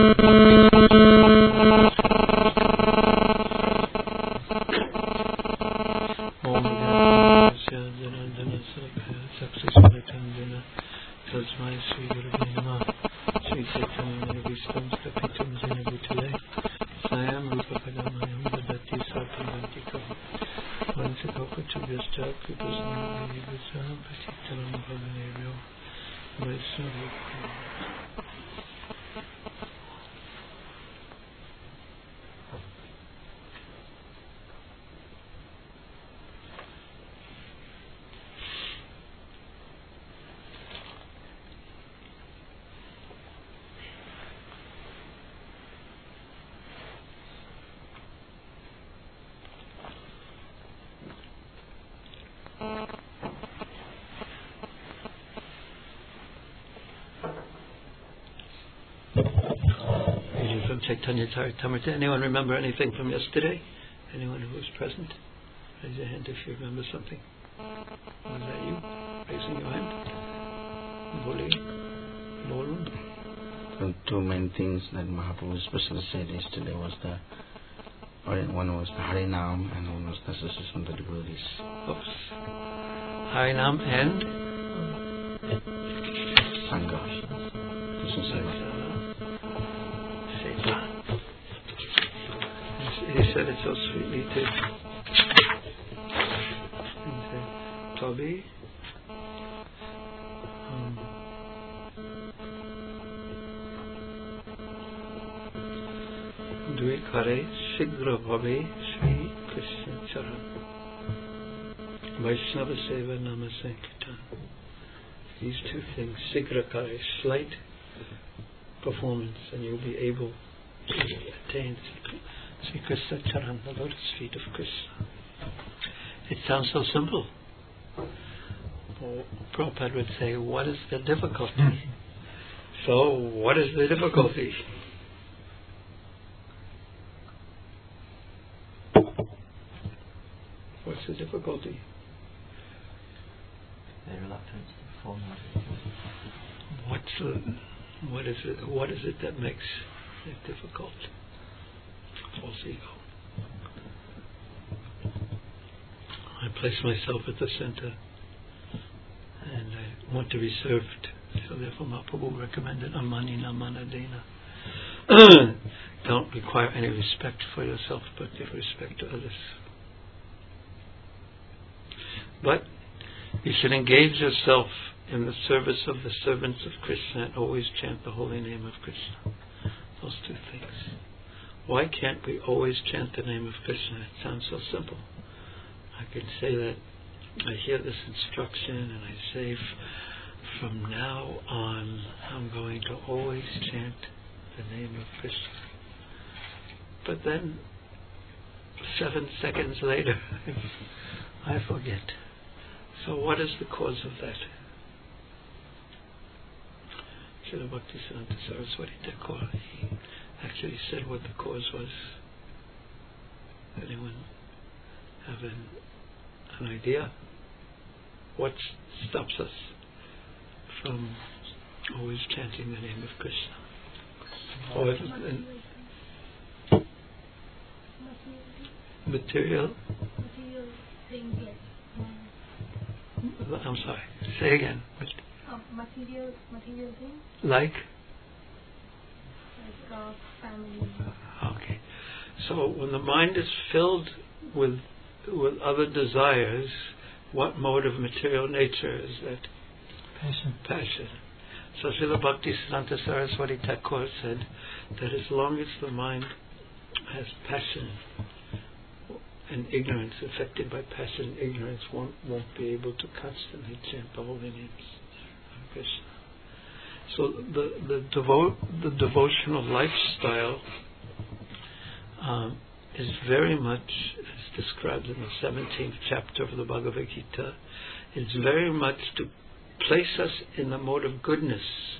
Chaitanya Charitamrita. Anyone remember anything from yesterday? Anyone who was present? Raise your hand if you remember something. Was that you? Raising your hand? Bolun? The two main things that Mahaprabhu especially said yesterday was one was the Harinam and one was the association of the devotees. Oops. Harinam and? Sangha. Krishna Seva. He said it so sweetly too. Toby, Dvikare Shigra Bhabe Shri Krishna Charan Vaishnava Seva Nama Sankirtan. These two things, Shigra Kare, slight performance, and you'll be able to attain Sri Krishna Charan, the lotus feet of Krishna. It sounds so simple. Well, Prabhupada would say, what is the difficulty? So, what is the difficulty? What's the difficulty? The reluctance to perform. What is it that makes it difficult? False ego. I place myself at the center and I want to be served. So therefore Mahaprabhu recommended Amanina Manadena. Don't require any respect for yourself, but give respect to others. But you should engage yourself in the service of the servants of Krishna and always chant the holy name of Krishna. Those two things. Why can't we always chant the name of Krishna? It sounds so simple. I can say that I hear this instruction and I say from now on I'm going to always chant the name of Krishna. But then 7 seconds later I forget. So what is the cause of that? Srila Bhaktisiddhanta Saraswati Thakur, he actually said what the cause was. Anyone have an idea? What stops us from always chanting the name of Krishna? Material things like I'm sorry, say again. material things Like? family. Okay. So when the mind is filled with other desires, what mode of material nature is that? Passion. So Srila Bhaktisiddhanta Saraswati Thakur said that as long as the mind has passion and ignorance, affected by passion, ignorance won't be able to constantly chant the holy names of Krishna. So the devotional lifestyle is very much, as described in the 17th chapter of the Bhagavad Gita, is very much to place us in the mode of goodness.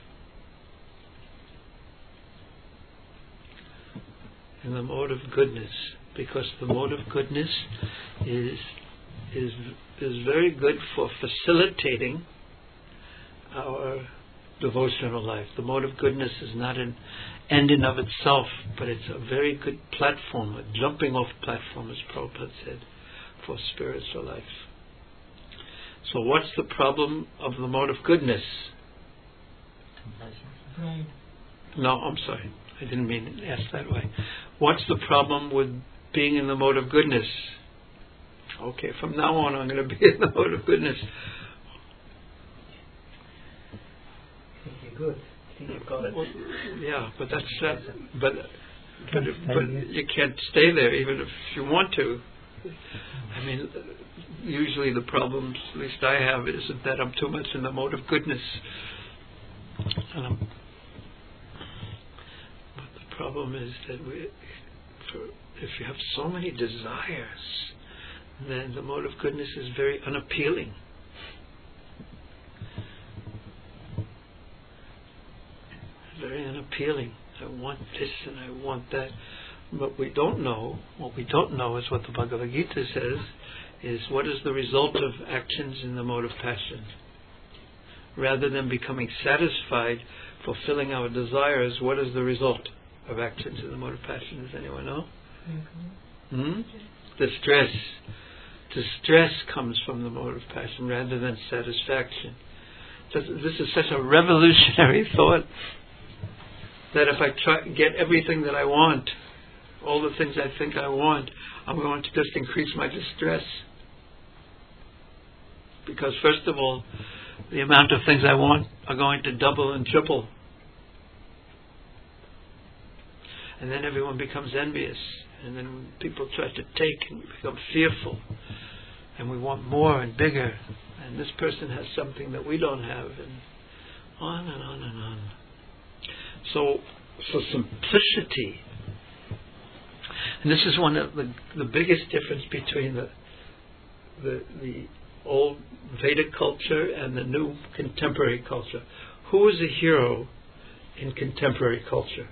In the mode of goodness, because the mode of goodness is very good for facilitating our devotional life. The mode of goodness is not an end in of itself, but it's a very good platform, a jumping off platform, as Prabhupada said, for spiritual life. So what's the problem of the mode of goodness? No, I'm sorry. I didn't mean to ask that way. What's the problem with being in the mode of goodness? Okay, from now on I'm going to be in the mode of goodness. You're good. I think you've got it. Well, yeah, but that's but you can't stay there even if you want to. I mean, usually the problems, at least I have, isn't that I'm too much in the mode of goodness. But the problem is that if you have so many desires, then the mode of goodness is very unappealing. Very unappealing. I want this and I want that. But we don't know. What we don't know is what the Bhagavad Gita says, is what is the result of actions in the mode of passion. Rather than becoming satisfied, fulfilling our desires, what is the result of actions in the mode of passion? Does anyone know? Distress. Distress comes from the mode of passion rather than satisfaction. This is such a revolutionary thought, that if I try to get everything that I want, all the things I think I want, I'm going to just increase my distress. Because first of all, the amount of things I want are going to double and triple. And then everyone becomes envious. And then people try to take and become fearful. And we want more and bigger. And this person has something that we don't have. And on and on and on. So simplicity. And this is one of the biggest difference between the old Vedic culture and the new contemporary culture. Who is a hero in contemporary culture?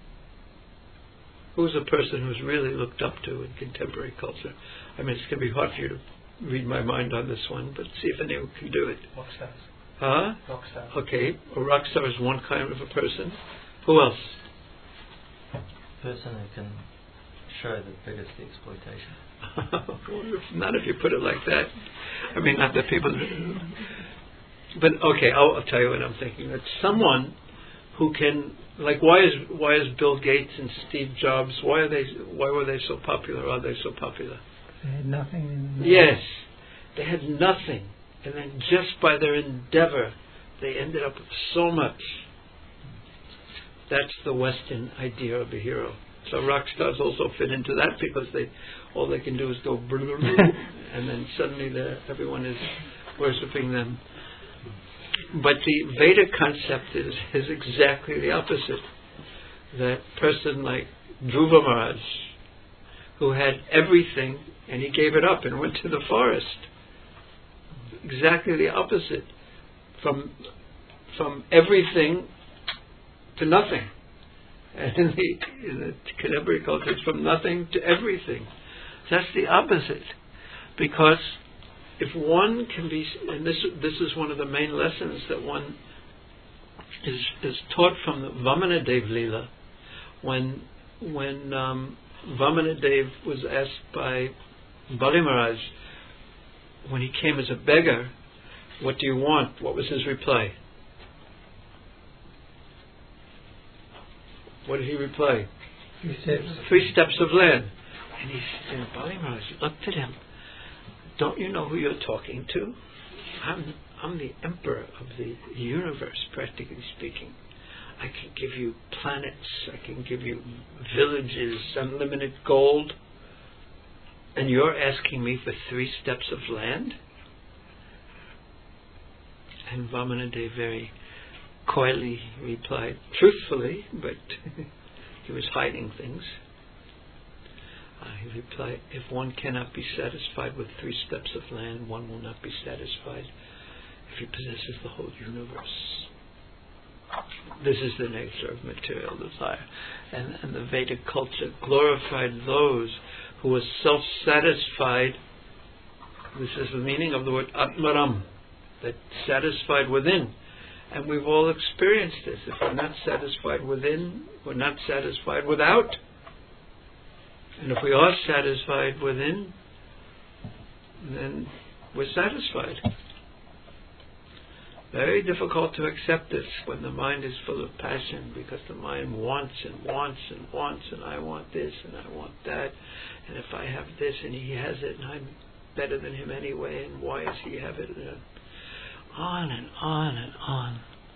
Who's a person who's really looked up to in contemporary culture? I mean, it's going to be hard for you to read my mind on this one, but see if anyone can do it. Rock stars. Huh? Rock stars. Okay, a rock star is one kind of a person. Who else? Person who can show the biggest exploitation. Not if you put it like that. I mean, not that people. But okay, I'll tell you what I'm thinking. That someone who can, like, why is Bill Gates and Steve Jobs? Why were they so popular? Are they so popular? They had nothing. Yes, they had nothing, and then just by their endeavor, they ended up with so much. That's the Western idea of a hero. So rock stars also fit into that because all they can do is go and then suddenly everyone is worshipping them. But the Vedic concept is exactly the opposite. That person like Dhruva Maharaj, who had everything and he gave it up and went to the forest. Exactly the opposite. From everything to nothing. And in the contemporary culture, it's from nothing to everything. That's the opposite. Because if one can be, and this is one of the main lessons that one is taught from the Vamanadev Leela, when Vamanadev was asked by Bali Maharaj, when he came as a beggar, what do you want? What was his reply? What did he reply? 3 steps. 3 steps of land. And Bali Maharaj looked at him. Don't you know who you're talking to? I'm the emperor of the universe, practically speaking. I can give you planets. I can give you villages, unlimited gold. And you're asking me for 3 steps of land? And Vamanadev very coyly replied, truthfully, but he was hiding things. He replied, if one cannot be satisfied with 3 steps of land, one will not be satisfied if he possesses the whole universe. This is the nature of material desire. And the Vedic culture glorified those who were self-satisfied. This is the meaning of the word Atmaram, that satisfied within. And we've all experienced this. If we're not satisfied within, we're not satisfied without. And if we are satisfied within, then we're satisfied. Very difficult to accept this when the mind is full of passion, because the mind wants and wants and wants, and I want this and I want that, and if I have this and he has it and I'm better than him anyway, and why does he have it, and on and on and on.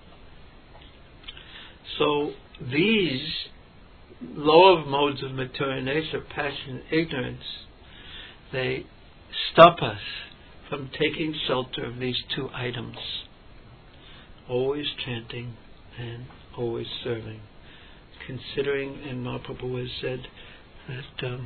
So these lower modes of material nature, passion, ignorance, they stop us from taking shelter of these two items. Always chanting and always serving. Considering, and Mahaprabhu has said that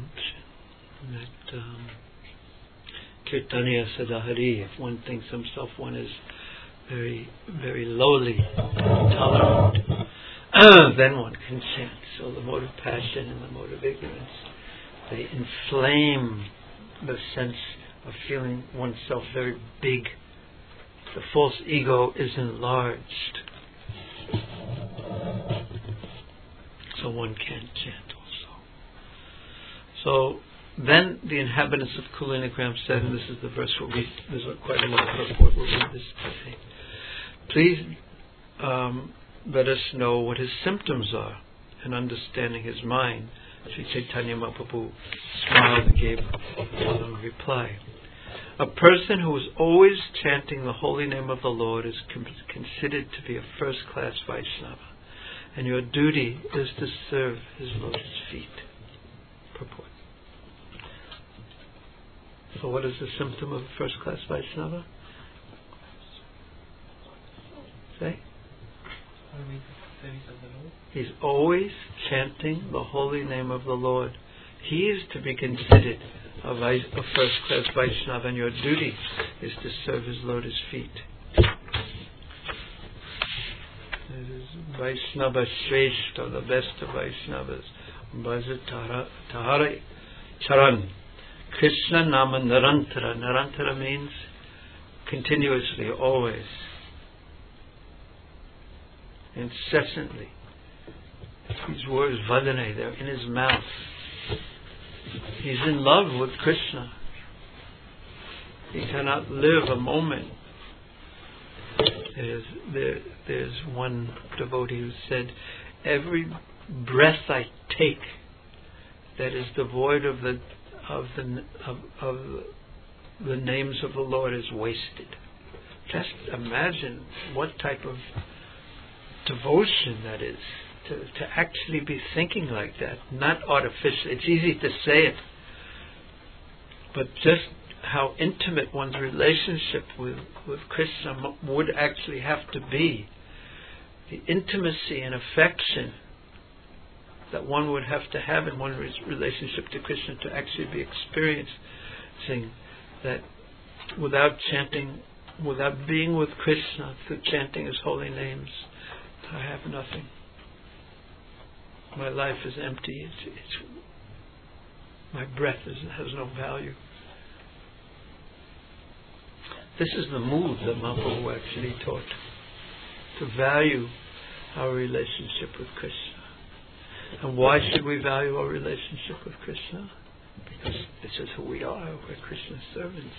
Kirtaniya Sadahari, if one thinks himself one is very, very lowly, tolerant, then one can chant. So the mode of passion and the mode of ignorance, they inflame the sense of feeling oneself very big. The false ego is enlarged. So one can't chant also. So then the inhabitants of Kulinagram said, and this is the verse we'll read, this is quite a long purport, we'll read this today. Please let us know what his symptoms are, and understanding his mind. Sri Chaitanya Mahaprabhu smiled and gave the following reply. A person who is always chanting the holy name of the Lord is considered to be a first-class Vaishnava, and your duty is to serve his lotus feet. Purport. So what is the symptom of a first-class Vaishnava? Say? He's always chanting the holy name of the Lord. He is to be considered a first-class Vaishnava, and your duty is to serve his lotus feet. This is Vaishnava Shrestha, the best of Vaishnavas. Bhaja Tahara Charan. Krishna Nama Narantara. Narantara means continuously, always, incessantly. These words, Vadane, they're in his mouth. He's in love with Krishna. He cannot live a moment. There's one devotee who said, every breath I take that is devoid of the names of the Lord is wasted. Just imagine what type of devotion that is. To actually be thinking like that, not artificial. It's easy to say it, but just how intimate one's relationship with Krishna would actually have to be. The intimacy and affection that one would have to have in one's relationship to Krishna to actually be experiencing that without chanting, without being with Krishna through chanting his holy names, I have nothing. My life is empty. My breath has no value. This is the mood that Mahaprabhu actually taught. To value our relationship with Krishna. And why should we value our relationship with Krishna? Because this is who we are. We're Krishna's servants.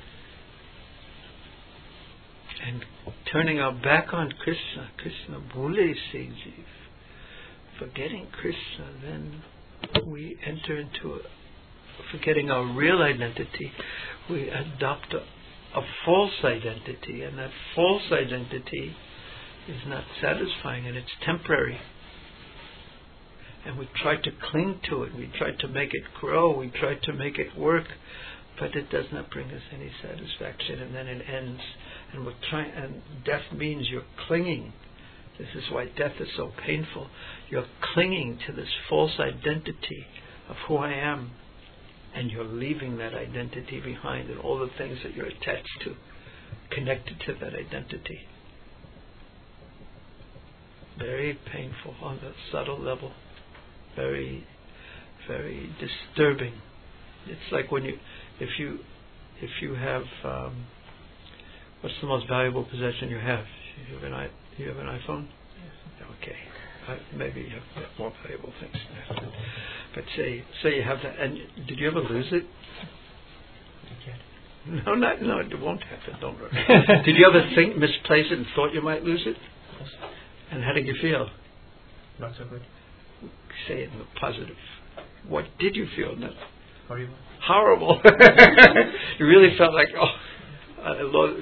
And turning our back on Krishna, Krishna bhule se jeev. Forgetting Krishna, then we enter into forgetting our real identity. We adopt a false identity, and that false identity is not satisfying, and it's temporary. And we try to cling to it. We try to make it grow. We try to make it work, but it does not bring us any satisfaction. And then it ends, and and death means you're clinging. This is why death is so painful. You're clinging to this false identity of who I am, and you're leaving that identity behind and all the things that you're attached to, connected to that identity. Very painful on the subtle level. Very, very disturbing. It's like when if you have, what's the most valuable possession you have? You have Do you have an iPhone? Yes. Okay. Maybe you have more valuable things than that. But say you have that, and did you ever lose it? No, it won't happen. Don't worry. Did you ever misplace it and thought you might lose it? Yes. And how did you feel? Not so good. Say it in the positive. What did you feel? No. Horrible. Horrible. You really felt like, I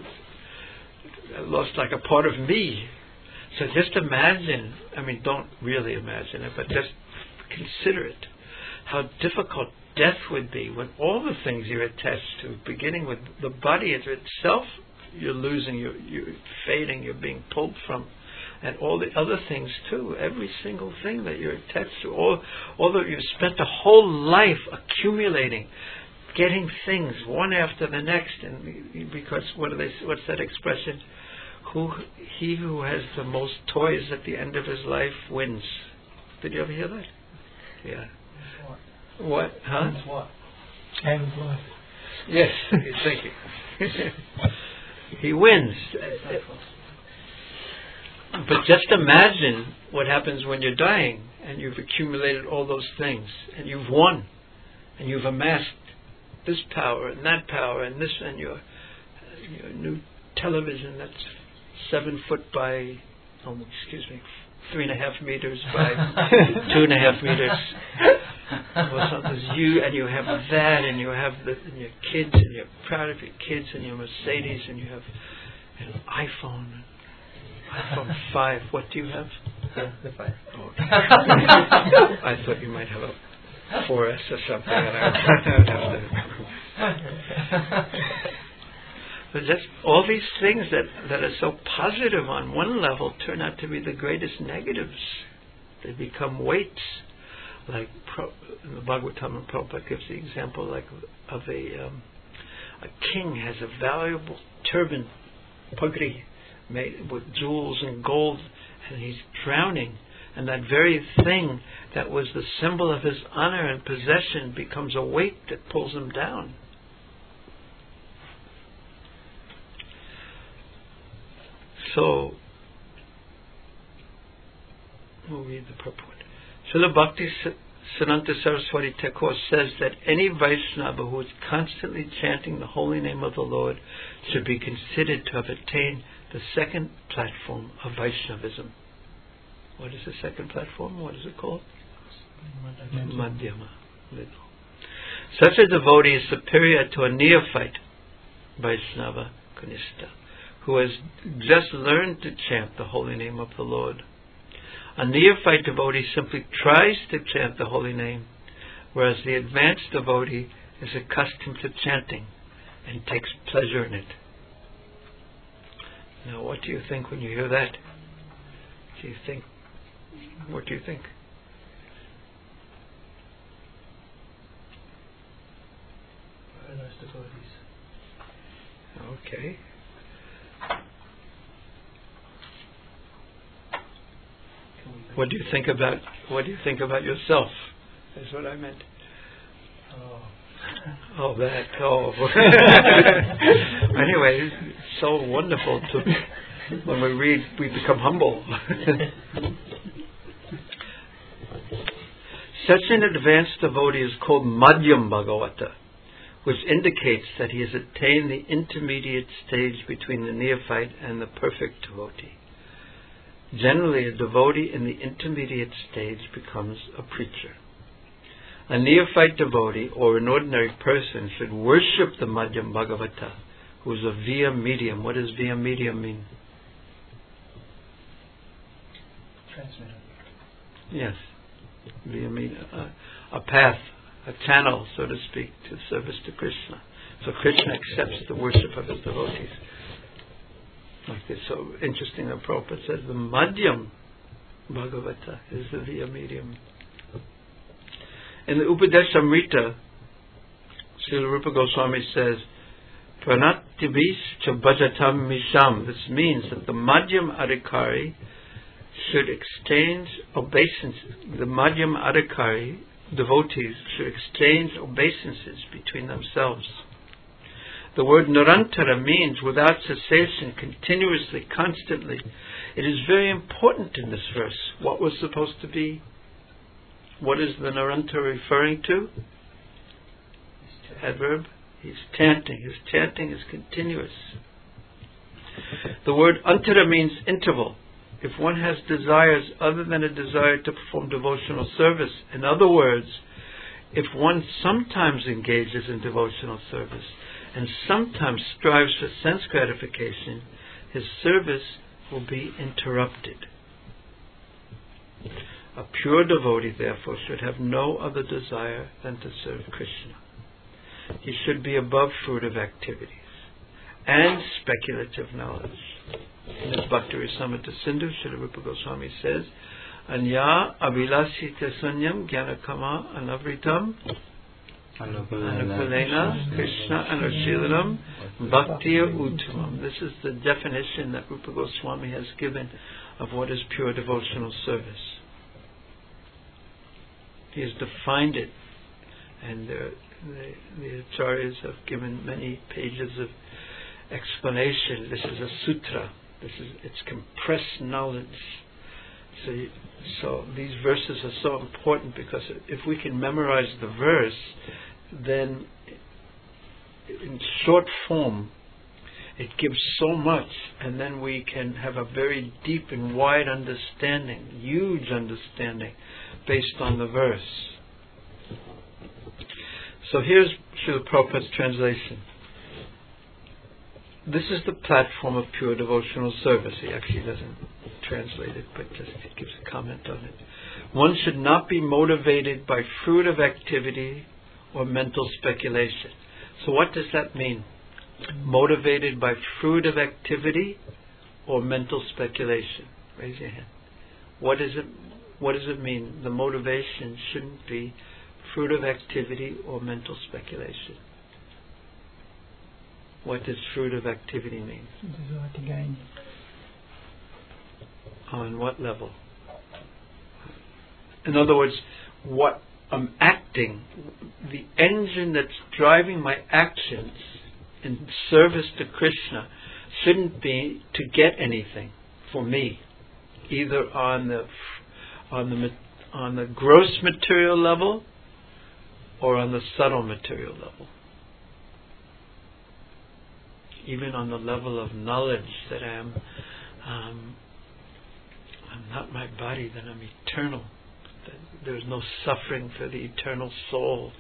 lost like a part of me. So just imagine, don't really imagine it, but just consider it, how difficult death would be when all the things you're attached to, beginning with the body itself, you're losing, you're fading, you're being pulled from, and all the other things too, every single thing that you're attached to, all that you've spent a whole life accumulating, getting things one after the next, and because what's that expression? He who has the most toys at the end of his life wins. Did you ever hear that? Yeah. What? Huh? What? And what? Yes, thank you. He wins. But just imagine what happens when you're dying and you've accumulated all those things and you've won and you've amassed this power and that power and this and your new television that's 7 foot by 3.5 meters by 2.5 meters or something. You have that, and you have and your kids, and you're proud of your kids, and your Mercedes, and you have an iPhone 5. What do you have? The 5. Oh, okay. I thought you might have a 4S or something. And I would have to. But just all these things that are so positive on one level turn out to be the greatest negatives. They become weights. Like in the Bhagavatam, Prabhupada gives the example of a king has a valuable turban, pagri, made with jewels and gold, and he's drowning. And that very thing that was the symbol of his honor and possession becomes a weight that pulls him down. So, we'll read the purport. Srila Bhakti Siddhanta Saraswati Thakur says that any Vaishnava who is constantly chanting the holy name of the Lord should be considered to have attained the second platform of Vaishnavism. What is the second platform? What is it called? Madhyama. Such a devotee is superior to a neophyte Vaishnava Kanishta, who has just learned to chant the holy name of the Lord. A neophyte devotee simply tries to chant the holy name, whereas the advanced devotee is accustomed to chanting and takes pleasure in it. Now, what do you think when you hear that? What do you think? Paradise devotees. Okay. What do you think about yourself? That's what I meant. Oh, that. Oh. Anyway, it's so wonderful when we read, we become humble. Such an advanced devotee is called Madhyam Bhagavata, which indicates that he has attained the intermediate stage between the neophyte and the perfect devotee. Generally, a devotee in the intermediate stage becomes a preacher. A neophyte devotee or an ordinary person should worship the Madhyam Bhagavata, who is a via medium. What does via medium mean? Transmitter. Yes. Via medium. A path, a channel, so to speak, to service to Krishna. So Krishna accepts the worship of his devotees. Like it's so interesting that Prabhupada says the Madhyam Bhagavata is the via medium. In the Upadeshamrita, Srila Rupa Goswami says, Pranatibis cha bhajatam misham. This means that the Madhyam Adhikari should exchange obeisances. The Madhyam Adhikari devotees should exchange obeisances between themselves. The word Nirantara means without cessation, continuously, constantly. It is very important in this verse. What was supposed to be? What is the Naranta referring to? Adverb. He's chanting. His chanting is continuous. The word antara means interval. If one has desires other than a desire to perform devotional service, in other words, if one sometimes engages in devotional service and sometimes strives for sense gratification, his service will be interrupted. A pure devotee, therefore, should have no other desire than to serve Krishna. He should be above fruitive activities and speculative knowledge. In his Bhakti Rasamrita Sindhu, Srila Rupa Goswami says, Anya avilasita sunyam jnanakama anavritam anukulena Krishna anushilanam bhaktiya uttamam. This is the definition that Rupa Goswami has given of what is pure devotional service. He has defined it, and the acharyas have given many pages of explanation. This is a sutra. It's compressed knowledge. So these verses are so important, because if we can memorize the verse, then in short form it gives so much, and then we can have a very deep and wide understanding, huge understanding, based on the verse. So here's Srila Prabhupada's translation. This is the platform of pure devotional service. He actually doesn't translate it, but just gives a comment on it. One should not be motivated by fruitive activity or mental speculation. So what does that mean? Motivated by fruitive activity or mental speculation? Raise your hand. What does it mean? The motivation shouldn't be fruitive activity or mental speculation. What does fruitive activity mean? Desire to gain. On what level? In other words, what I'm acting, the engine that's driving my actions in service to Krishna shouldn't be to get anything for me, either on the gross material level or on the subtle material level. Even on the level of knowledge that I'm not my body, that I'm eternal, that there's no suffering for the eternal soul.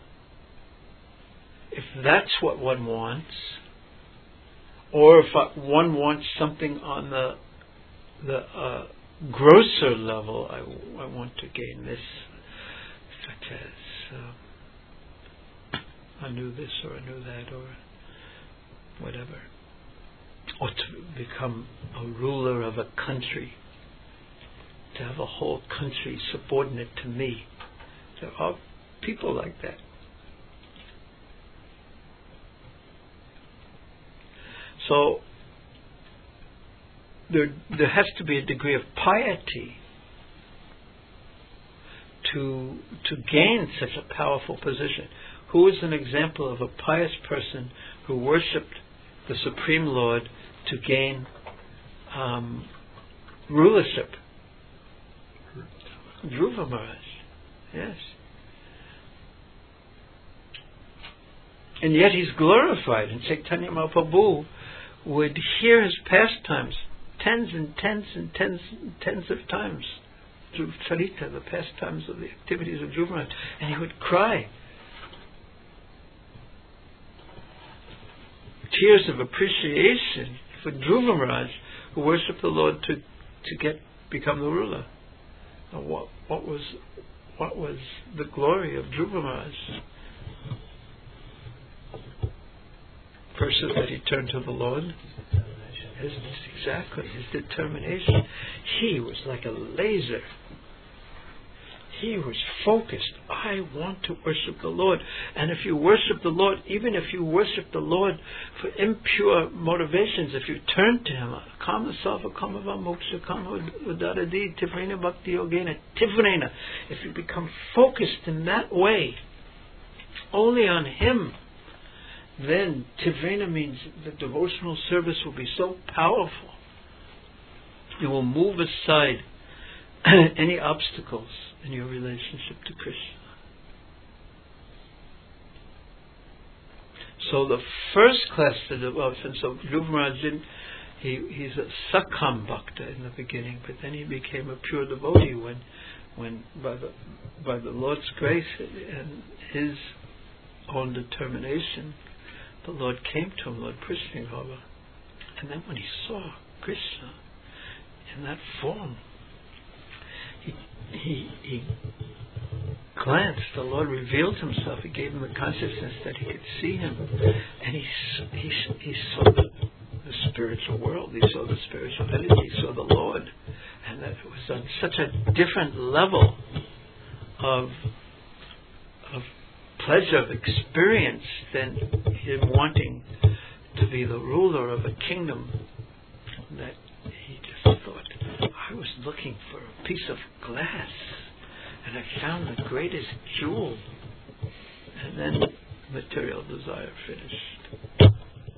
If that's what one wants, or if one wants something on the grosser level, I want to gain this, such as I knew this or I knew that or whatever, or to become a ruler of a country, to have a whole country subordinate to me. There are people like that. So there has to be a degree of piety to gain such a powerful position. Who is an example of a pious person who worshipped the Supreme Lord to gain rulership? Dhruva Maharaj. Yes. And yet he's glorified, and Chaitanya Mahaprabhu would hear his pastimes tens and tens and tens and tens of times through Charita, the pastimes of the activities of Dhruva Maharaj, and he would cry tears of appreciation for Dhruva Maharaj, who worshipped the Lord to become the ruler. Now, what was the glory of Dhruva Maharaj? First, that he turned to the Lord. Exactly, his determination. He was like a laser. He was focused. I want to worship the Lord. And if you worship the Lord, even if you worship the Lord for impure motivations, if you turn to Him, kama sava kama va moksha kama udaradi tivrena bhakti yogena tivrena, if you become focused in that way, only on Him, then tivrena means the devotional service will be so powerful. You will move aside any obstacles in your relationship to Krishna. So the first class of devotion, so Dhruva Maharaj didn't, he's a Sakham Bhakta in the beginning, but then he became a pure devotee when by the Lord's grace and his own determination, the Lord came to him, Lord Krishnagopal, and then when he saw Krishna in that form, he glanced, the Lord revealed himself, he gave him the consciousness that he could see him, and he saw the spiritual world, he saw the spiritual energy, he saw the Lord, and that it was on such a different level of pleasure, of experience, than him wanting to be the ruler of a kingdom, that he just thought, I was looking for a piece of glass and I found the greatest jewel. And then material desire finished.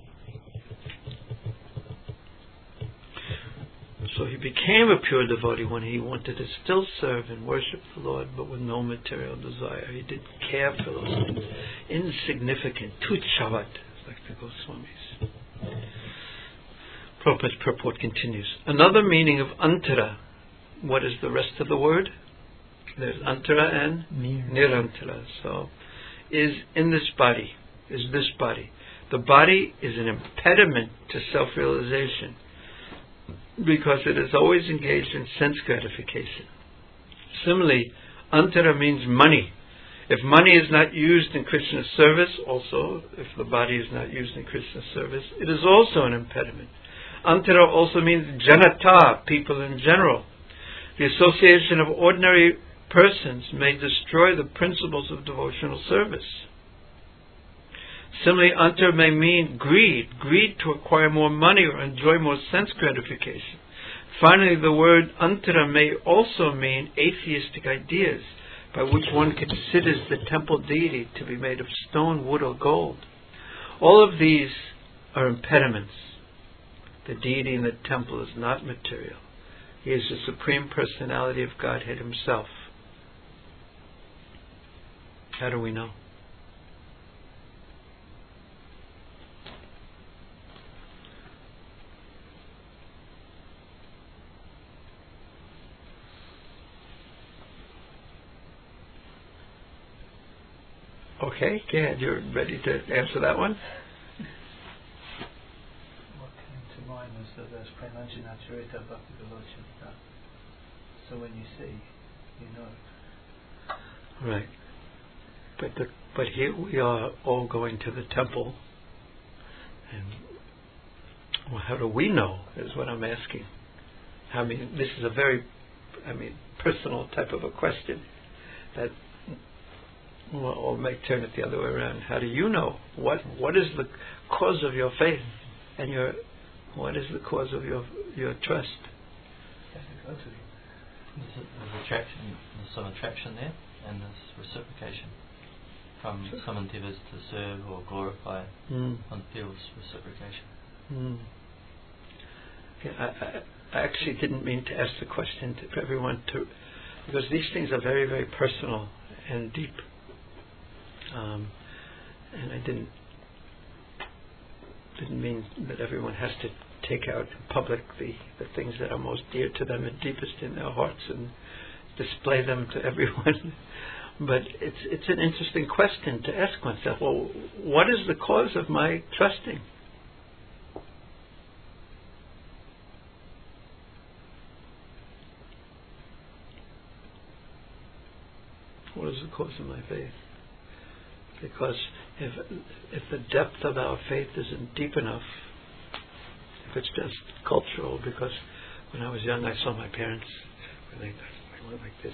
So he became a pure devotee when he wanted to still serve and worship the Lord, but with no material desire. He didn't care for those things. Insignificant. Tuchavat, like the Goswamis. Prabhupada's purport continues. Another meaning of antara. What is the rest of the word? There's antara and nirantara. So, is in this body. Is this body. The body is an impediment to self-realization, because it is always engaged in sense gratification. Similarly, antara means money. If money is not used in Krishna's service, also, if the body is not used in Krishna's service, it is also an impediment. Antara also means janata, people in general. The association of ordinary persons may destroy the principles of devotional service. Similarly, antara may mean greed to acquire more money or enjoy more sense gratification. Finally, the word antara may also mean atheistic ideas, by which one considers the temple deity to be made of stone, wood, or gold. All of these are impediments. The deity in the temple is not material. He is the Supreme Personality of Godhead Himself. How do we know? Okay, yeah, you're ready to answer that one? What came to mind was the verse Premanjana Charita Bhakti Vilochana. So when you see, you know. Right. But here we are all going to the temple, and well, how do we know, is what I'm asking. I mean, this is a very, personal type of a question that, well, or may turn it the other way around. How do you know? What is the cause of your faith, and what is the cause of your trust? There's attraction, there's some attraction there, and there's reciprocation from some endeavours to serve or glorify. One feels reciprocation. Yeah, I actually didn't mean to ask the question for everyone to, because these things are very, very personal and deep. And I didn't mean that everyone has to take out in public the things that are most dear to them and deepest in their hearts and display them to everyone. But it's an interesting question to ask oneself. Well, what is the cause of my trusting? What is the cause of my faith? Because if the depth of our faith isn't deep enough, if it's just cultural, because when I was young I saw my parents really like this,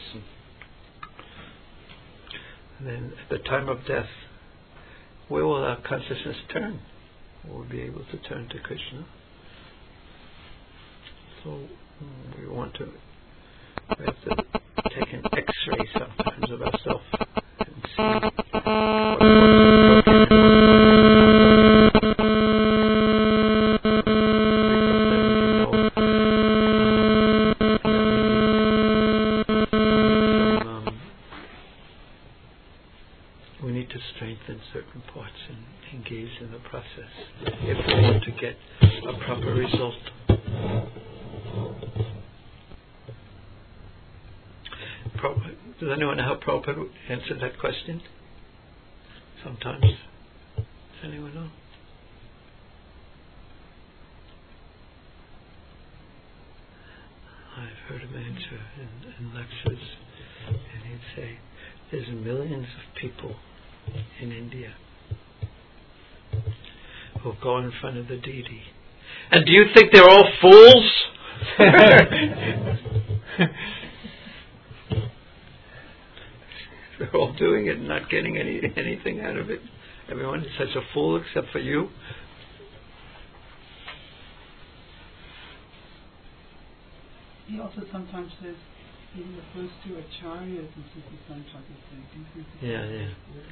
and then at the time of death, where will our consciousness turn? Will we be able to turn to Krishna? So we have to take an X-ray sometimes of ourselves and see We need to strengthen certain parts and engage in the process if we want to get a proper result. Does anyone know how Prabhupada would answer that question? Sometimes. Does anyone know? I've heard him answer in lectures, and he'd say, there's millions of people in India who go in front of the deity. And do you think they're all fools? They're all doing it and not getting anything out of it. Everyone is such a fool except for you. He also sometimes says, he refers to acharyas and sometimes he Yeah.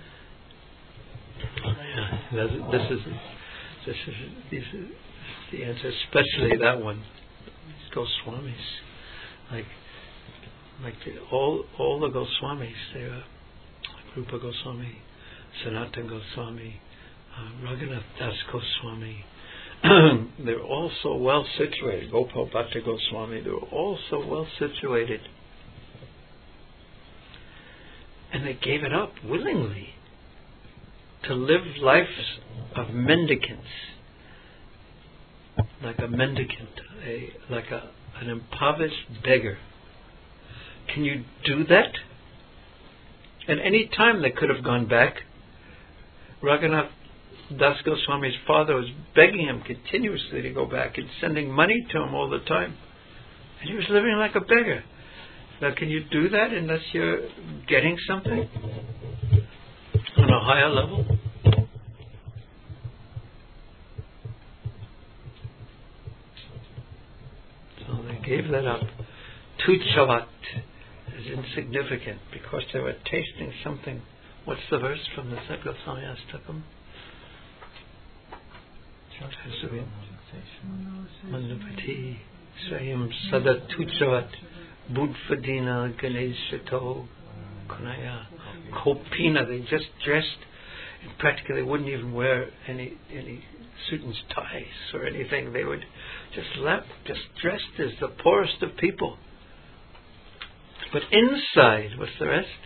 This is the answer, especially that one. Goswamis, like all the Goswamis, they are Rupa Goswami, Sanatana Goswami, Raghunath Das Goswami. They're all so well situated. Gopal Bhatta Goswami, they're all so well situated. And they gave it up willingly to live lives of mendicants, like a mendicant, an impoverished beggar. Can you do that? At any time they could have gone back. Raghunath Das Goswami's father was begging him continuously to go back and sending money to him all the time. And he was living like a beggar. Now, can you do that unless you're getting something on a higher level? So they gave that up. Tuchavat is insignificant because they were tasting something. What's the verse from the Goswami Astakam? Mandapati Swayam Sada Tuchavat Budfadina Ganeshato Kunaya Kopina. They just dressed, and practically wouldn't even wear any suit and ties or anything. They would just dressed as the poorest of people. But inside, what's the rest?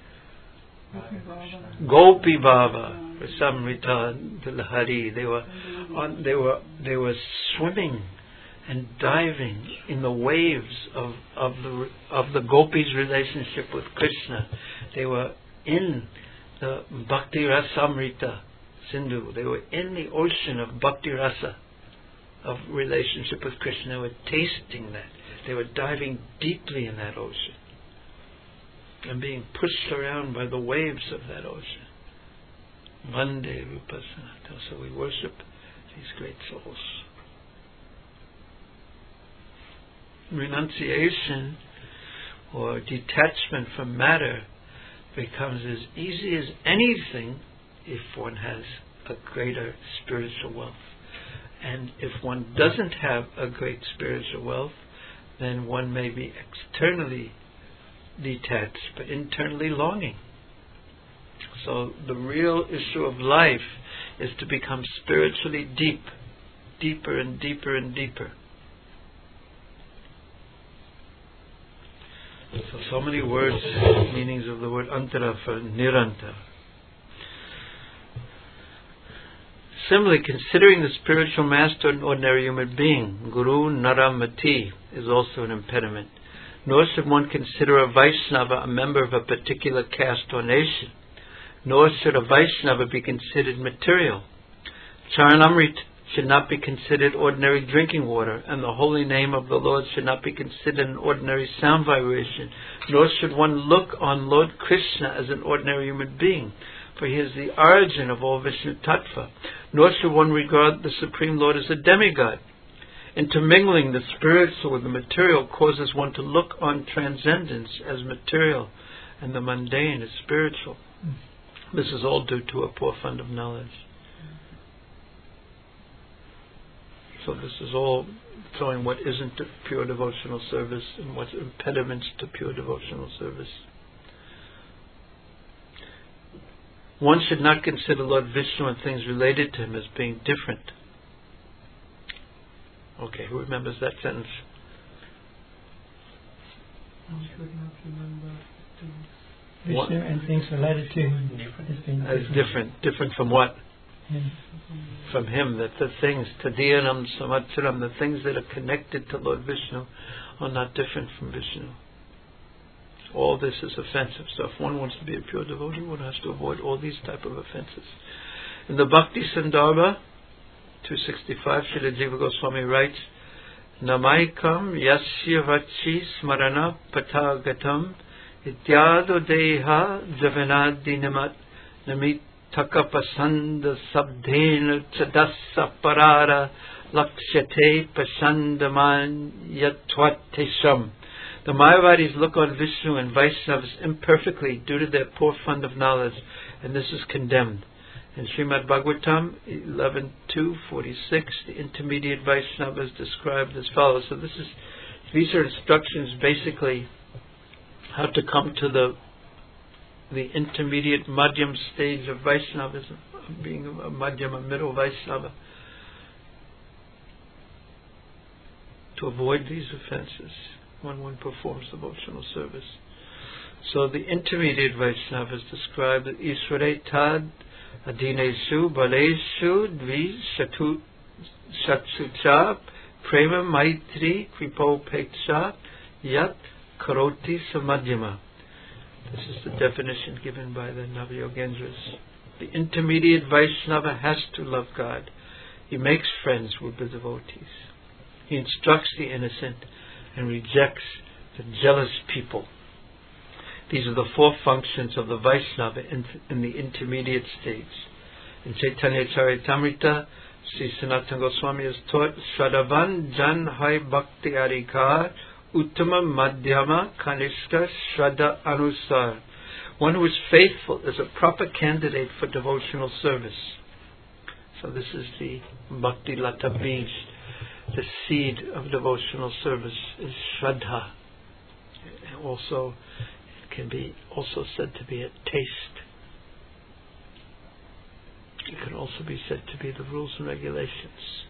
Gopi Baba, Samrita Dilhari. They were swimming and diving in the waves of the Gopis' relationship with Krishna. They were in the Bhakti Rasamrita Sindhu. They were in the ocean of Bhakti Rasa, of relationship with Krishna. They were tasting that. They were diving deeply in that ocean and being pushed around by the waves of that ocean. Vande Vipassana. So we worship these great souls. Renunciation or detachment from matter becomes as easy as anything if one has a greater spiritual wealth. And if one doesn't have a great spiritual wealth, then one may be externally detached but internally longing. So the real issue of life is to become spiritually deeper and deeper and deeper. So many words, meanings of the word antara for nirantara. Similarly, considering the spiritual master an ordinary human being, Guru Naramati, is also an impediment. Nor should one consider a Vaishnava a member of a particular caste or nation. Nor should a Vaishnava be considered material. Charanamrit should not be considered ordinary drinking water, and the holy name of the Lord should not be considered an ordinary sound vibration. Nor should one look on Lord Krishna as an ordinary human being, for he is the origin of all Vishnu Tattva. Nor should one regard the Supreme Lord as a demigod. Intermingling the spiritual with the material causes one to look on transcendence as material and the mundane as spiritual. This is all due to a poor fund of knowledge. So this is all showing what isn't pure devotional service and what's impediments to pure devotional service. One should not consider Lord Vishnu and things related to him as being different. Okay, who remembers that sentence? One should not remember Vishnu and things related to him as being Different from what? Him. From him, that the things, Tadiyanam Samatsaram, the things that are connected to Lord Vishnu are not different from Vishnu. All this is offensive. So if one wants to be a pure devotee, one has to avoid all these type of offenses. In the Bhakti Sandarbha, 265, Srila Jiva Goswami writes, Namaikam yasya vachi smarana patagatam ityado deha javanadinamat namit takapasanda sabdhena chadasa parara lakshate pasandaman yatvatesham. The Mayavadis look on Vishnu and Vaishnavas imperfectly due to their poor fund of knowledge, and this is condemned. In Srimad Bhagavatam 11.2.46, the intermediate Vaishnava is described as follows. So these are instructions basically how to come to the intermediate Madhyam stage of Vaishnavism, being a Madhyam, a middle Vaishnava, to avoid these offenses when one performs devotional service. So the intermediate Vaishnava is described as Ishvare Tad Adineshu Baleshu Dvi Shatsucha Prema Maitri Kripo Peksha Yat Karoti Samadhyama. This is the definition given by the Navayogendras. The intermediate Vaishnava has to love God. He makes friends with the devotees. He instructs the innocent and rejects the jealous people. These are the four functions of the Vaishnava in the intermediate stage. In Chaitanya Charitamrita, Sri Sanatana Goswami has taught Shraddhavan Jan Hai Bhakti Adhikar Uttama Madhyama Kanishka Shraddha Anusar. One who is faithful is a proper candidate for devotional service. So this is the Bhakti Lata Bij. The seed of devotional service is Shraddha. Also, it can be also said to be a taste. It can also be said to be the rules and regulations.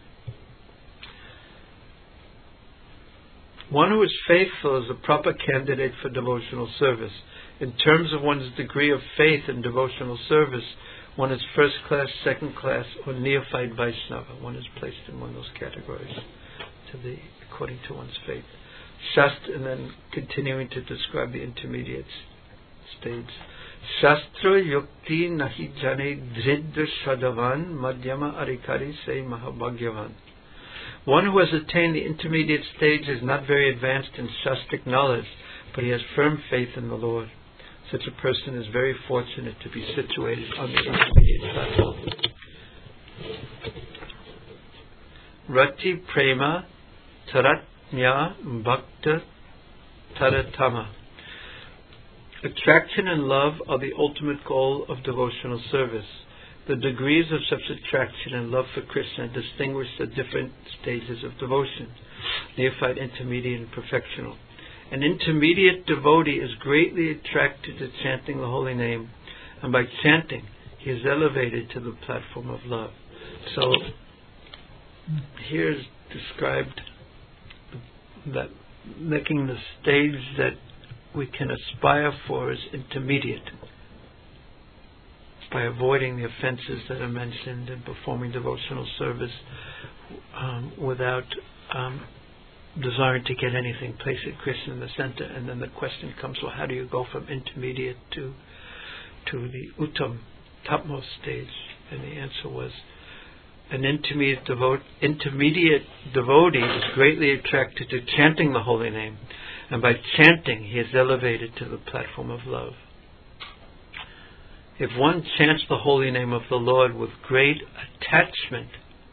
One who is faithful is a proper candidate for devotional service. In terms of one's degree of faith in devotional service, one is first class, second class, or neophyte Vaishnava. One is placed in one of those categories according to one's faith. Shastra, and then continuing to describe the intermediate stage. Shastra yukti nahi jane dridra shadavan madhyama arikari se mahabhagyavan. One who has attained the intermediate stage is not very advanced in shastric knowledge, but he has firm faith in the Lord. Such a person is very fortunate to be situated on the intermediate platform. Rati prema taratnya bhakta taratama. Attraction and love are the ultimate goal of devotional service. The degrees of such attraction and love for Krishna distinguish the different stages of devotion: neophyte, intermediate, and perfectional. An intermediate devotee is greatly attracted to chanting the holy name, and by chanting, he is elevated to the platform of love. So, here is described that making the stage that we can aspire for is intermediate, by avoiding the offenses that are mentioned and performing devotional service without desiring to get anything, placing Krishna in the center. And then the question comes, well, how do you go from intermediate to the Uttam, topmost stage? And the answer was, an intermediate devotee is greatly attracted to chanting the holy name, and by chanting he is elevated to the platform of love. If one chants the holy name of the Lord with great attachment,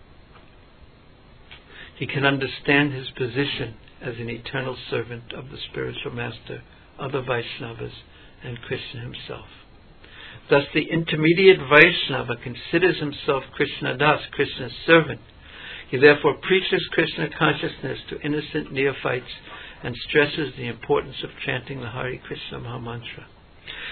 he can understand his position as an eternal servant of the spiritual master, other Vaishnavas, and Krishna himself. Thus the intermediate Vaishnava considers himself Krishna Das, Krishna's servant. He therefore preaches Krishna consciousness to innocent neophytes and stresses the importance of chanting the Hare Krishna Mahamantra.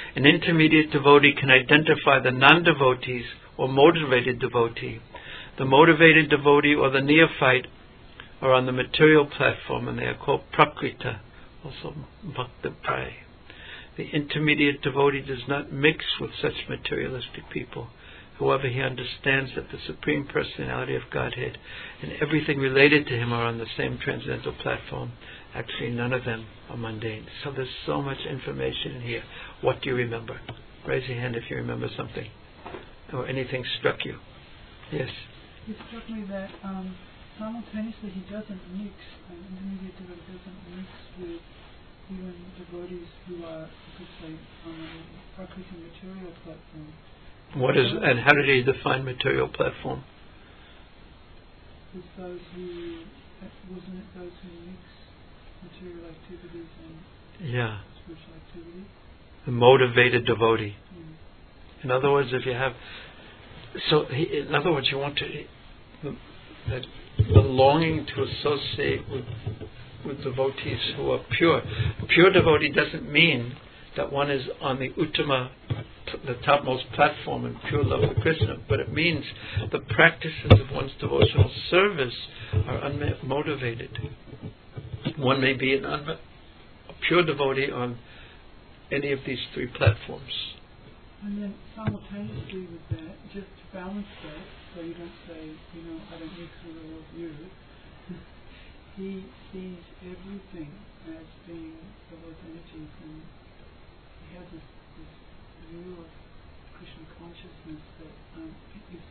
An intermediate devotee can identify the non-devotees or motivated devotee. The motivated devotee or the neophyte are on the material platform, and they are called prakrita, also bhakta pray. The intermediate devotee does not mix with such materialistic people. However, he understands that the Supreme Personality of Godhead and everything related to Him are on the same transcendental platform. Actually, none of them are mundane. So there's so much information in here. What do you remember? Raise your hand if you remember something. Or anything struck you. Yes? It struck me that simultaneously he doesn't mix, an intermediate devotee doesn't mix with even devotees who are, you could say, on a Prakriti material platform. And how did he define material platform? It's those who, wasn't it those who mix material activities and spiritual activity? The motivated devotee. In other words, if you have, in other words, you want to, the longing to associate with devotees who are pure. Pure devotee doesn't mean that one is on the Uttama, the topmost platform in pure love for Krishna, but it means the practices of one's devotional service are unmotivated. One may be a pure devotee on any of these three platforms. And then simultaneously with that, just to balance that, so you don't say, I don't mix with all of you, he sees everything as being the Lord's energies, and he has this view of Krishna consciousness that is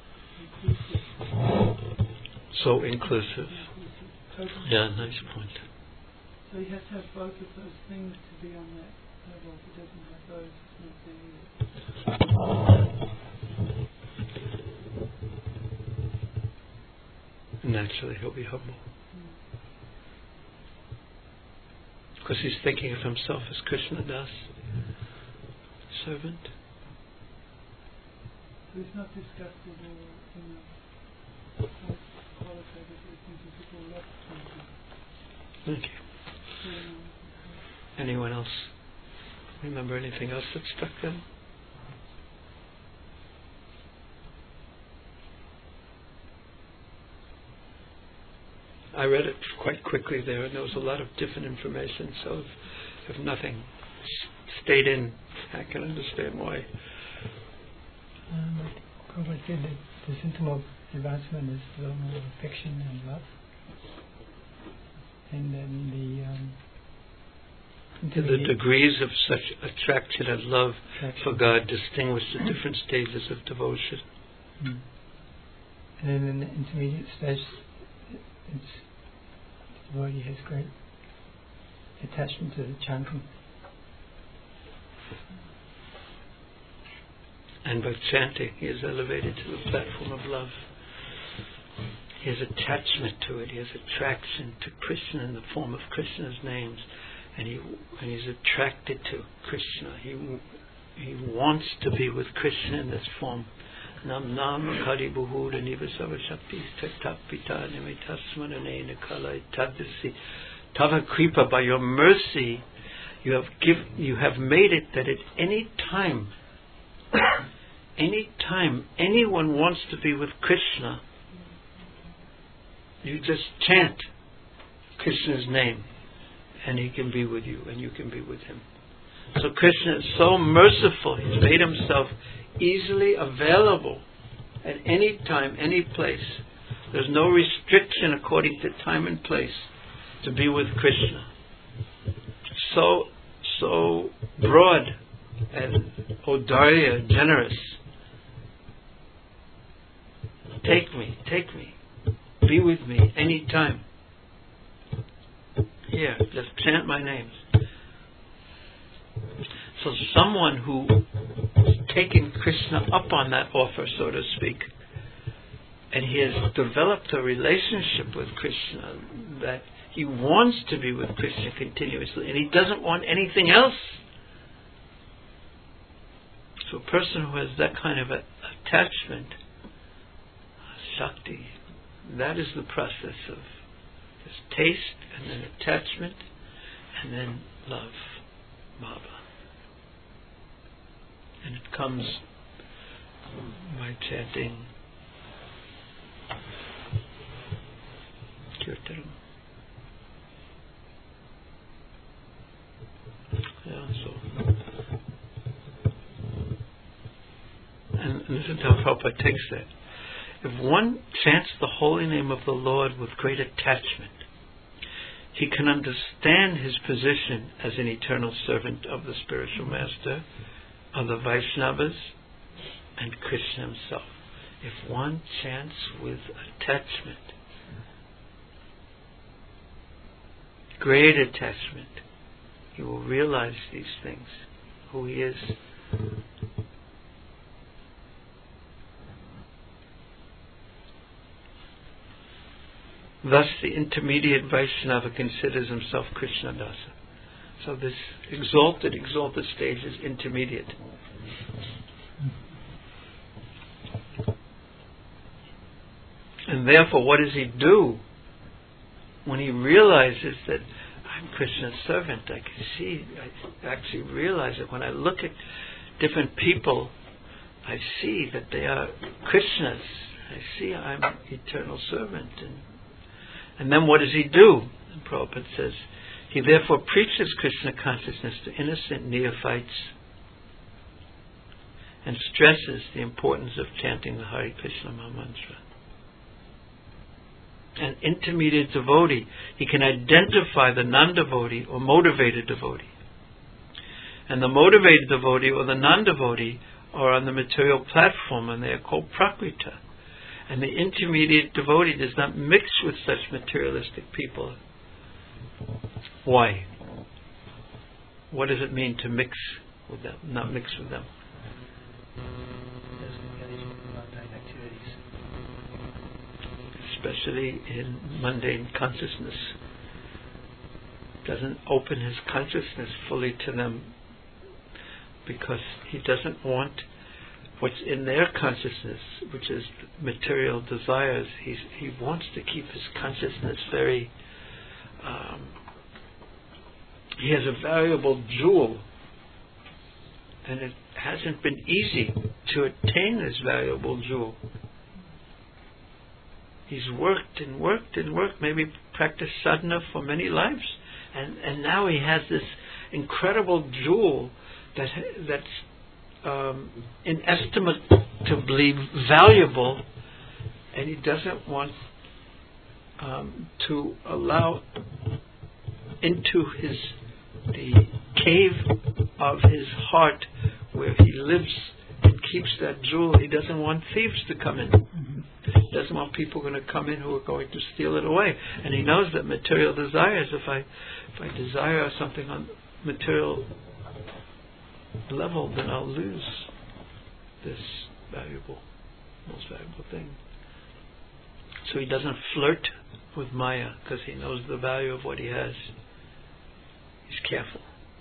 so inclusive. So inclusive. Totally. Yeah, nice point. So he has to have both of those things to be on that level. If he doesn't have those, it's not there. Naturally, he'll be humble. Because he's thinking of himself as Krishna Das, servant. So he's not disgusted or qualitative. He thinks people love him. Thank you. Anyone else remember anything else that struck them? I read it quite quickly there, and there was a lot of different information, so if nothing stayed in, I can understand why. Prabhupada said that the symptom of advancement is love, affection and love. And then the degrees of such attraction and love for God distinguish the different stages of devotion. And then in the intermediate stage, the devotee has great attachment to the chanting. And by chanting, he is elevated to the platform of love. He has attachment to it. He has attraction to Krishna in the form of Krishna's names, and he's attracted to Krishna. He wants to be with Krishna in this form. Nam nam kari buhura nivasava shakti tatapita nimitasmanane nikalai tadasi tava kripa. By your mercy, you have made it that at any time anyone wants to be with Krishna, you just chant Krishna's name, and he can be with you, and you can be with him. So Krishna is so merciful. He's made himself easily available at any time, any place. There's no restriction according to time and place to be with Krishna. So broad and Audarya, generous. Take me. Be with me anytime. Here, just chant my names. So someone who has taken Krishna up on that offer, so to speak, and he has developed a relationship with Krishna that he wants to be with Krishna continuously, and he doesn't want anything else. So a person who has that kind of attachment, Shakti, that is the process of this taste, and then attachment, and then love, Bhava. it comes by chanting Kirtan. Yeah, so. And listen to how Prabhupada takes that. If one chants the holy name of the Lord with great attachment, he can understand his position as an eternal servant of the spiritual master, of the Vaishnavas, and Krishna himself. If one chants with attachment, great attachment, he will realize these things, who he is. Thus the intermediate Vaishnava considers himself Krishnadasa. So this exalted stage is intermediate. And therefore, what does he do when he realizes that I'm Krishna's servant? I can see, I actually realize it. When I look at different people, I see that they are Krishna's. I see I'm an eternal servant. And then what does he do? And Prabhupada says, he therefore preaches Krishna consciousness to innocent neophytes and stresses the importance of chanting the Hare Krishna Maha Mantra. An intermediate devotee, he can identify the non-devotee or motivated devotee. And the motivated devotee or the non-devotee are on the material platform, and they are called prakrita. And the intermediate devotee does not mix with such materialistic people. Why? What does it mean to mix with them, not mix with them? Especially in mundane consciousness. Doesn't open his consciousness fully to them because he doesn't want what's in their consciousness, which is material desires. He wants to keep his consciousness very... he has a valuable jewel, and it hasn't been easy to attain this valuable jewel. He's worked and worked and worked, maybe practiced sadhana for many lives, and now he has this incredible jewel that's inestimably valuable, and he doesn't want to allow into the cave of his heart where he lives and keeps that jewel. He doesn't want thieves to come in. He doesn't want people going to come in who are going to steal it away. And he knows that material desires, if I desire something on material level, then I'll lose this most valuable thing. So he doesn't flirt with Maya because he knows the value of what he has. He's careful.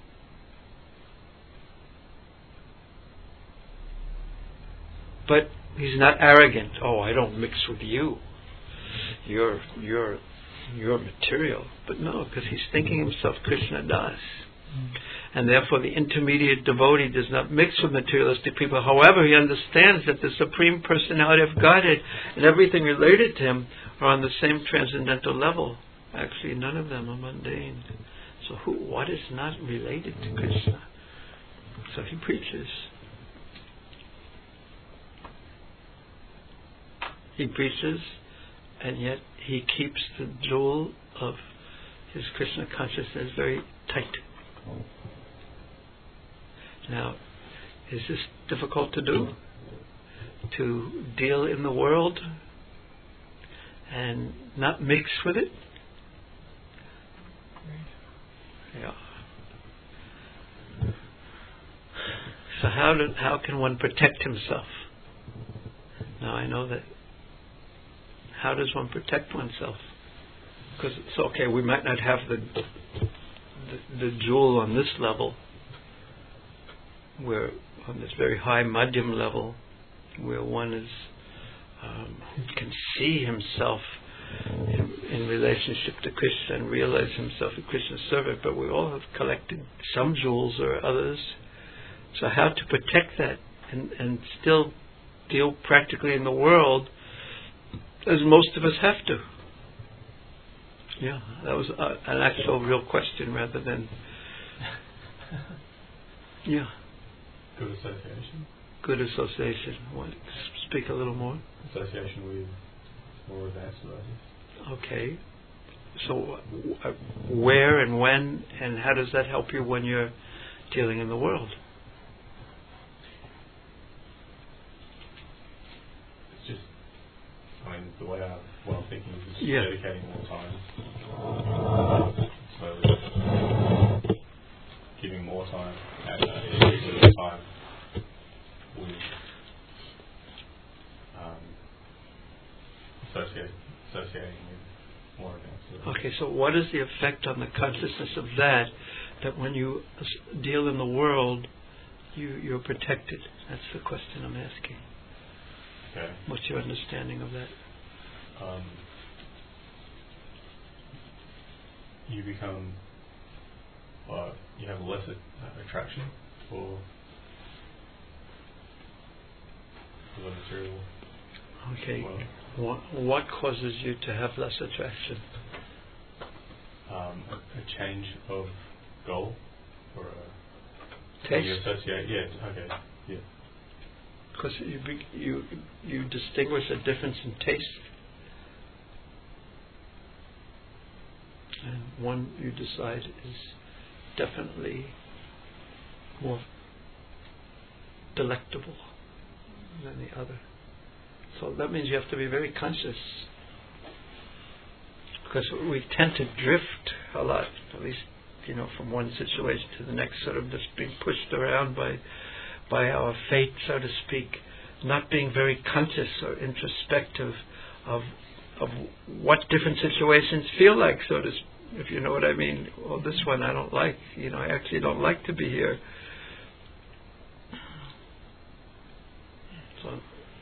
But he's not arrogant. Oh, I don't mix with you. You're material. But no, because he's thinking himself Krishna Das. And therefore the intermediate devotee does not mix with materialistic people. However, he understands that the Supreme Personality of Godhead and everything related to him are on the same transcendental level. Actually, none of them are mundane. So what is not related to Krishna? So he preaches. He preaches, and yet he keeps the jewel of his Krishna consciousness very tight. Now, is this difficult to do? To deal in the world and not mix with it? Yeah. So how can one protect himself? Now I know that. How does one protect oneself? Because it's okay, we might not have the jewel on this level, where on this very high madhyam level, where one is can see himself in relationship to Krishna and realize himself a Krishna servant, but we all have collected some jewels or others So how to protect that and still deal practically in the world as most of us have to. Yeah, that was an actual real question rather than... Yeah. Good association. Good association. Speak a little more. Association with more advanced devotees. Okay. So where and when and how does that help you when you're dealing in the world? It's just, the way I'm thinking is just dedicating more time. So giving more time and increasing time with associating with more advanced. Okay, so what is the effect on the consciousness of that when you deal in the world, you're protected? That's the question I'm asking. Okay. What's your understanding of that? You become, you have less attraction for the material. Okay. Well, what causes you to have less attraction? A change of goal or a taste. You associate, yeah. Okay. Yeah. Because you distinguish a difference in taste. And one you decide is definitely more delectable than the other. So that means you have to be very conscious. Because we tend to drift a lot, at least, from one situation to the next, sort of just being pushed around by our fate, so to speak, not being very conscious or introspective of what different situations feel like, so to speak, if you know what I mean. Well, this one I don't like. I actually don't like to be here. So,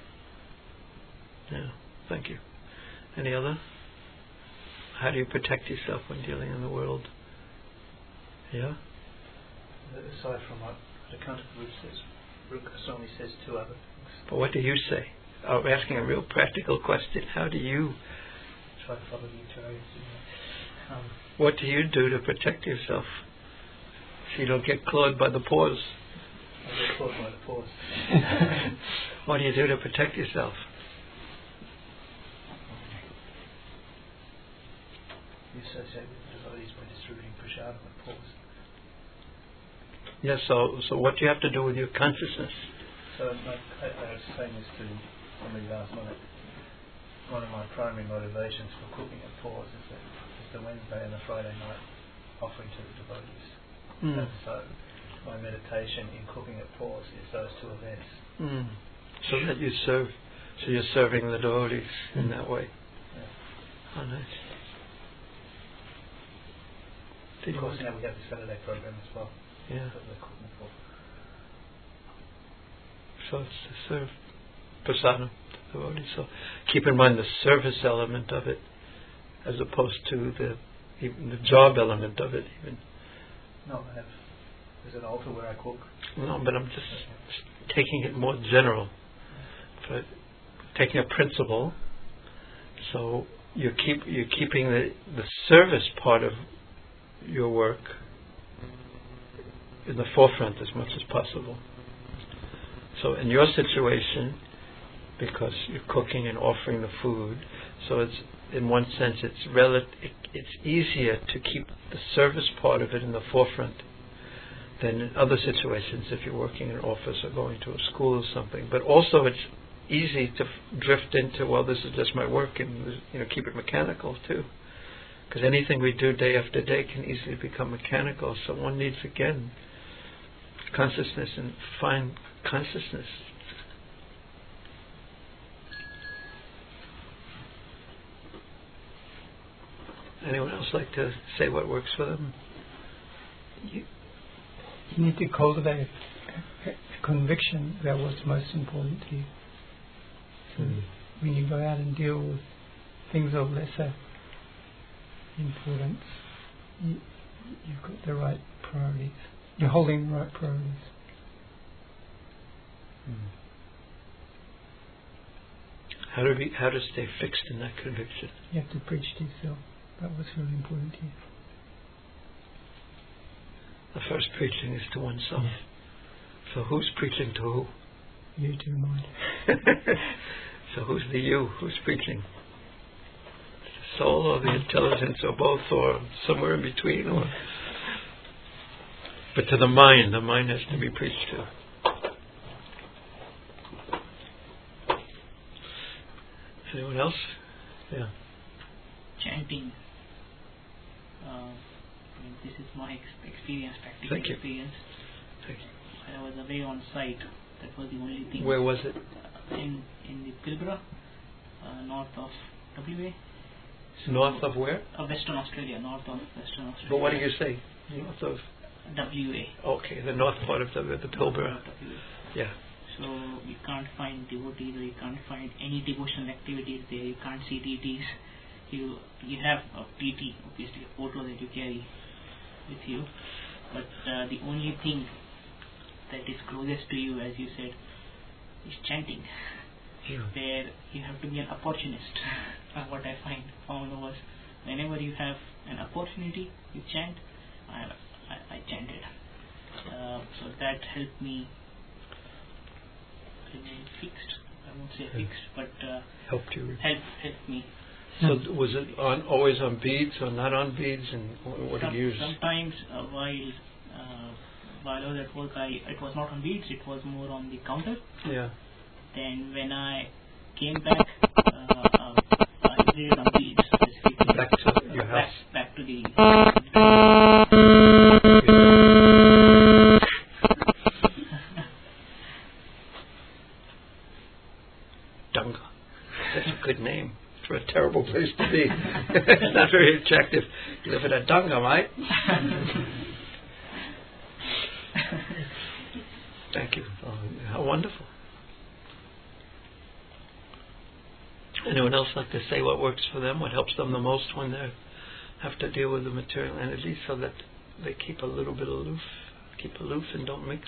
yeah, thank you. Any other? How do you protect yourself when dealing in the world? Yeah? Aside from what the Kantiya group says, Goswami says two other things. But what do you say? I'm asking a real practical question. How do you... Try to follow the Acharya. What do you do to protect yourself so you don't get clawed by the paws? I get clawed by the paws. What do you do to protect yourself? You associate with the devotees by distributing prasad with paws. Yes, so what do you have to do with your consciousness? So I was saying this to somebody last night. One of my primary motivations for cooking at paws is the Wednesday and the Friday night offering to the devotees. And so my meditation in cooking at paws is those two events. So that you serve, so you're serving the devotees in that way. Yeah. Oh, nice. Of course, now we have the Saturday program as well. Yeah. That we're cooking for. So it's to serve prasadam to the devotees. So keep in mind the service element of it, as opposed to even the job element of it. Even. No, there's an altar where I cook. No, but I'm just taking it more general. But taking a principle. So you're keeping the service part of your work in the forefront as much as possible. So in your situation, because you're cooking and offering the food, so it's in one sense it's easier to keep the service part of it in the forefront than in other situations if you're working in an office or going to a school or something. But also it's easy to drift into, well, this is just my work, and keep it mechanical too. Because anything we do day after day can easily become mechanical. So one needs, again, consciousness and fine consciousness. Anyone else like to say what works for them? You need to cultivate a conviction about what's most important to you. So when you go out and deal with things of lesser importance, you've got the right priorities. You're holding the right priorities. How to stay fixed in that conviction? You have to preach to yourself. That was really important to you. The first preaching is to oneself. Yeah. So who's preaching to who? You to your mind. So who's the you? Who's preaching? The soul or the intelligence or both or somewhere in between? Or but to the mind has to be preached to. Anyone else? Yeah. Chanting. This is my experience, practical experience. Thank you. I was away on site. That was the only thing. Where was it? In the Pilbara, north of WA. So north of where? Western Australia, north of Western Australia. But what do you say? North of? WA. Okay, the north part of the Pilbara. Yeah. So you can't find devotees, or you can't find any devotional activities there. You can't see deities. You have a PT, obviously a photo that you carry with you, but the only thing that is closest to you, as you said, is chanting. Yeah. Where you have to be an opportunist. What I found was, whenever you have an opportunity, you chant. I chanted. So that helped me remain fixed. I won't say fixed, but helped you. Helped me. So was it always on beads or not on beads, and what did you use? Sometimes while I was at work, it was not on beads. It was more on the counter. Yeah. Then when I came back, I did it on beads. Back to your house. Back to the. Dunga. That's a good name for a terrible place to be. It's not very attractive. You live in a Dunga, mate. Thank you. Oh, how wonderful. Anyone else like to say what works for them, what helps them the most when they have to deal with the material energy, so that they keep a little bit aloof, and don't mix?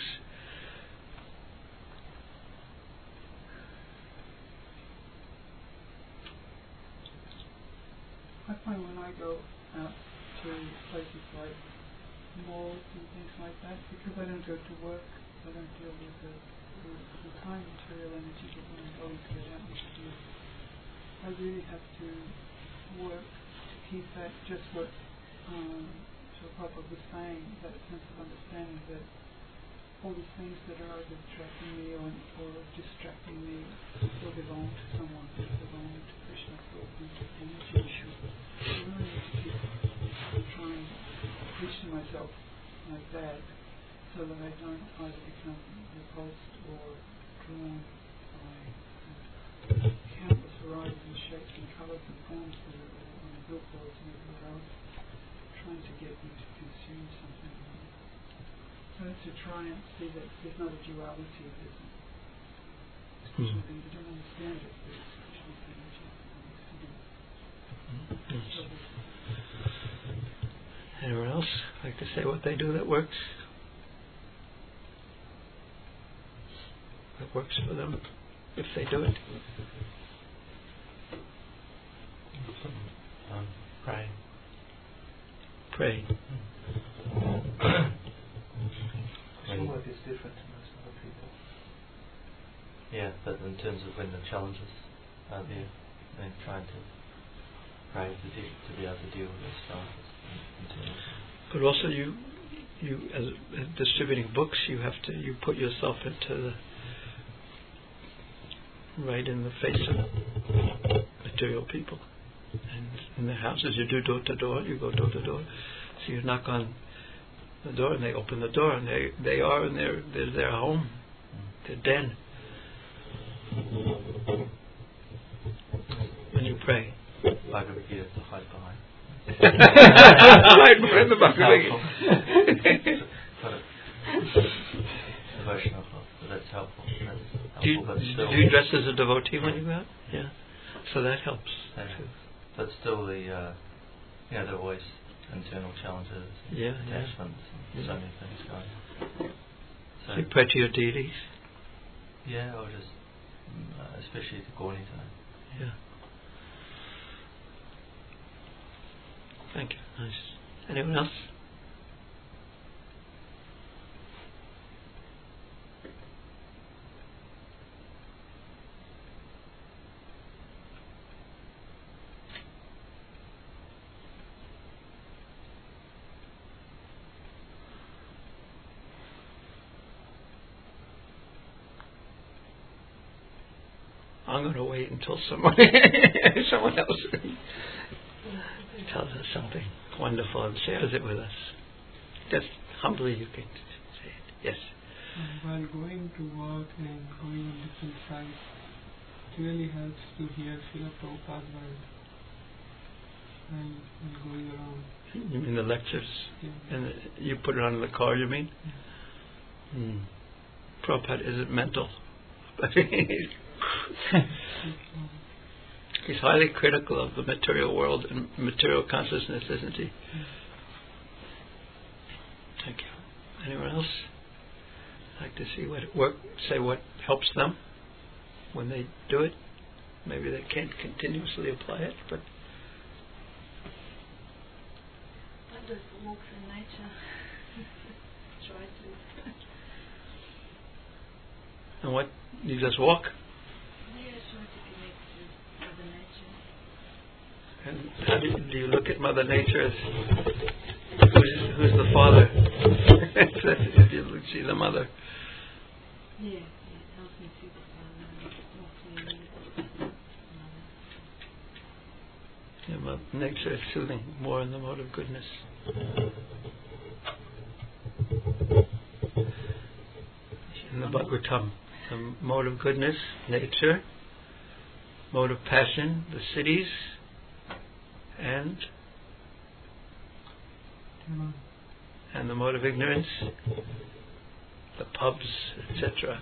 I find when I go out to places like malls and things like that, because I don't go to work, I don't deal with the time material energy, but when I go into the atmosphere, I really have to work to keep that, just what Prabhupada was saying, that sense of understanding that all these things that are either attracting me or distracting me still belong to someone, belong to Krishna, still energy. I really need to keep trying to preach to myself like that, so that I don't either become repulsed or drawn by countless varieties and shapes and colours and forms that are on the billboards and everywhere else, trying to get me to consume something. So to try and see that there's not a duality of this. Krishna thing, you don't understand it, but it's Krishna energy. Anyone else like to say what they do that works? That works for them, if they do it. Pray. Pray. Some work is different to most other people. Yeah, but in terms of when the challenges are there, then trying to pray to be able to deal with those challenges. But also, you as distributing books, you put yourself into right in the face of material people, and in their houses, you do door to door. You go door to door, so you knock on the door, and they open the door, and they are in their home, their den. When you pray, Bhagavad Gita to hide behind. Hide behind the Bhagavad Gita. Devotional, that's helpful. Do you dress as a devotee when you go out? Yeah. So that helps. But still, there are always internal challenges, attachments, and so many things going on. So you pray to your deities? Yeah, or just especially the Gorni time. Yeah. Thank you. Nice. Anyone else? I'm going to wait until someone else tells us something wonderful and shares it with us. Just humbly you can say it. Yes. While going to work and going on different sites, it really helps to hear Srila Prabhupada's words and going around. You mean the lectures? Yeah. And you put it on in the car, you mean? Yeah. Prabhupada isn't mental. He's highly critical of the material world and material consciousness, isn't he? Thank you. Anyone else? I'd like to see what helps them when they do it. Maybe they can't continuously apply it, but I just walk in nature. Try to. And what? You just walk? Yeah, try to connect to Mother Nature. And how do you look at Mother Nature as who's the father? If you see the mother. Yeah, it helps me see the father. Yeah, Mother Nature is soothing more in the mode of goodness. In the Bhagavatam, the mode of goodness, nature, mode of passion, the cities, and the mode of ignorance, the pubs, etc.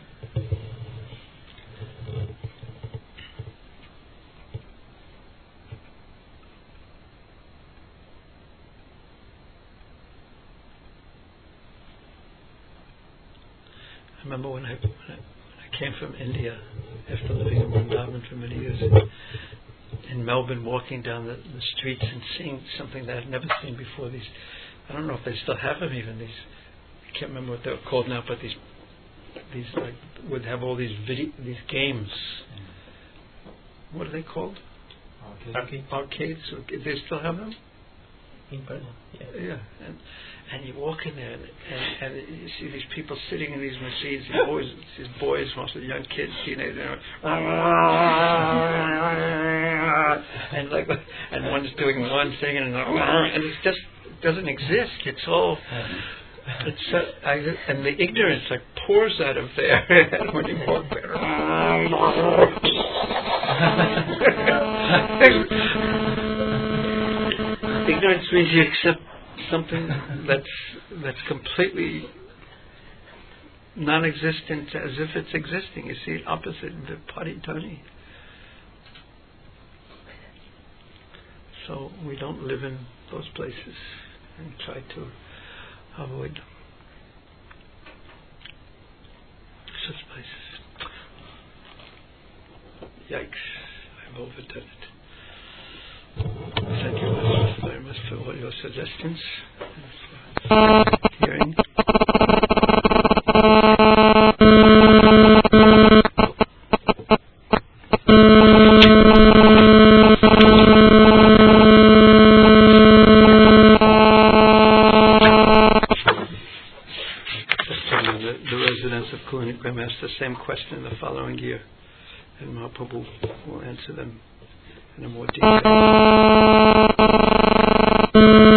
I remember when I came from India after living in Vrindavan for many years in Melbourne, walking down the streets and seeing something that I'd never seen before. These, I don't know if they still have them even. These, I can't remember what they're called now, but these like would have all these games. What are they called? Arcades. They still have them? Yeah. And you walk in there and you see these people sitting in these machines, these boys, mostly young kids, teenagers, and one's doing one thing and it just doesn't exist. It's all, and the ignorance like pours out of there when you walk there. Ignorance means you accept something that's completely non-existent as if it's existing. You see, opposite the paritani. So we don't live in those places and try to avoid them. Such places. Yikes! I've overdone it. Thank you very much for all your suggestions and for hearing. The residents of Kunikram asked the same question the following year, and Mahaprabhu will answer them in a more detailed